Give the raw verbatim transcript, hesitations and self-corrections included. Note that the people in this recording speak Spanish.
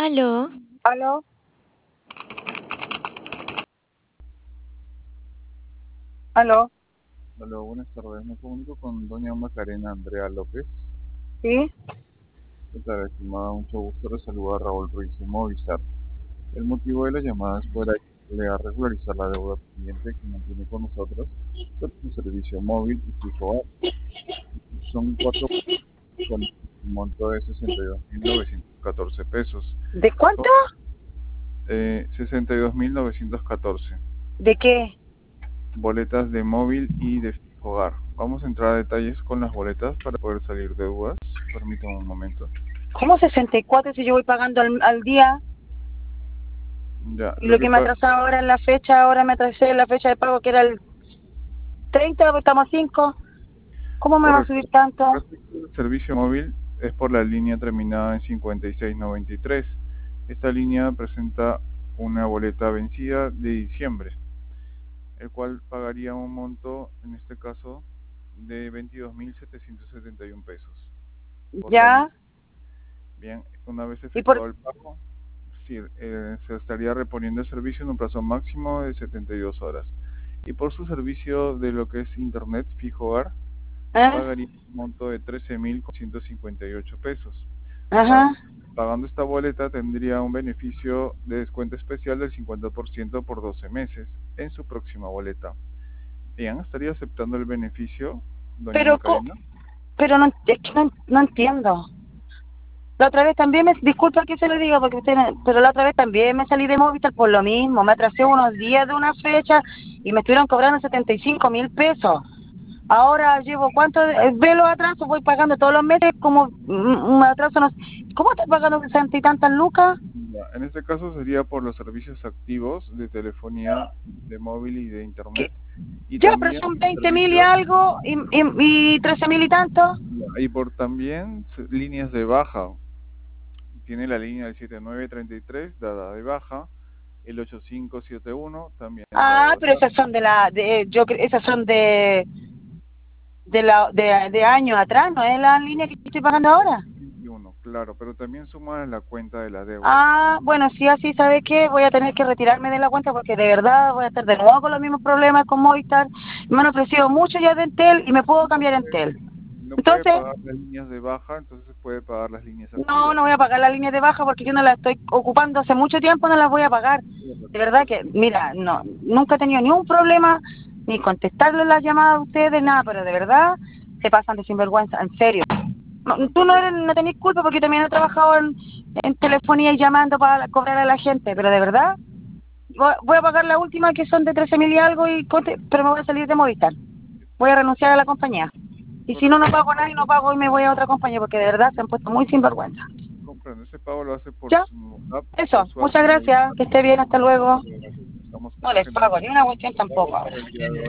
Aló. ¿Aló? ¿Aló? Hola, buenas tardes. Me comunico con doña Macarena Andrea López. ¿Sí? ¿Qué tal, estimada? Mucho gusto. Le saluda Raúl Ruiz de Movistar. El motivo de la llamada es para ayudarle a regularizar la deuda pendiente que mantiene con nosotros sobre su servicio móvil y fijo. Son cuatro con un monto de sesenta y dos mil novecientos catorce pesos. ¿De cuánto? Eh, sesenta y dos mil novecientos catorce. ¿De qué? Boletas de móvil y de fijo hogar. Vamos a entrar a detalles con las boletas para poder salir de dudas. Permítame un momento. ¿Cómo sesenta y cuatro si yo voy pagando al, al día? Ya, Y lo lo que que me pasa atrasaba ahora en la fecha, ahora me atrasé en la fecha de pago que era el treinta, porque estamos a cinco. ¿Cómo me va a correcto. subir tanto? Respecto al servicio móvil, es por la línea terminada en cincuenta y seis noventa y tres. Esta línea presenta una boleta vencida de diciembre, el cual pagaría un monto, en este caso, de veintidós mil setecientos setenta y uno pesos por la ¿Ya? línea. Bien, una vez ¿Y por efectuado el pago, sí, eh, se estaría reponiendo el servicio en un plazo máximo de setenta y dos horas. Y por su servicio de lo que es Internet fijo hogar, ¿Eh? pagaría un monto de trece mil ciento cincuenta y ocho pesos. Ajá. Pagando, pagando esta boleta tendría un beneficio de descuento especial del cincuenta por ciento por doce meses en su próxima boleta. Bien, ¿estaría aceptando el beneficio, doña Pero, co- Macarena? pero no, es que no, no entiendo. La otra vez también me, disculpa que se lo diga, porque usted, no- pero la otra vez también me salí de Movistar por lo mismo. Me atrasé unos días de una fecha y me estuvieron cobrando setenta y cinco mil pesos. Ahora llevo cuánto, de- ve los atrasos, voy pagando todos los meses como un un atraso, no sé. ¿Cómo estás pagando sesenta y tantas lucas? Ya, en este caso sería por los servicios activos de telefonía, de móvil y de ¿Qué? internet, y Ya, pero también son veinte mil y servicios, algo y, y, y trece mil y tanto. y por también se- líneas de baja. Tiene la línea del setenta y nueve treinta y tres dada de baja, el ochenta y cinco setenta y uno también Ah, dado de pero baja. esas son de la, de, yo cre- esas son de, de la, de, de años atrás, ¿no es la línea que estoy pagando ahora? veintiuno, claro, pero también suma la cuenta de la deuda. Ah, bueno, sí, así, ¿sabe qué? Voy a tener que retirarme de la cuenta porque de verdad voy a estar de nuevo con los mismos problemas con Movistar. Me han ofrecido mucho ya de Entel y me puedo No cambiar a puede, Entel. no puede Entonces, pagar las líneas de baja, entonces puede pagar las líneas no, activas. no voy a pagar la línea de baja porque yo no la estoy ocupando hace mucho tiempo, no las voy a pagar. De Correcto, verdad entonces que, mira, no, nunca he tenido ni un problema, ni contestarle las llamadas a ustedes, nada, pero de verdad se pasan de sinvergüenza, en serio. No, tú no, tampoco, eres, no tenés culpa porque también he trabajado en, en telefonía y llamando para cobrar a la gente, pero de verdad voy, voy a pagar la última que son de trece mil y algo, y conte- pero me voy a salir de Movistar. Voy a renunciar a la compañía. Y si no, no correcto, ese pago nada y no pago, pago y me voy a otra compañía porque de verdad se han puesto muy sinvergüenza. comprendo, ese pago lo hace por Ya, su app, eso. por su app Muchas de gracias. Movistar. Que esté bien. Hasta luego. Muchas gracias. Estamos No les agendando pago ni una cuestión el pago tampoco ahora. para el día de hoy.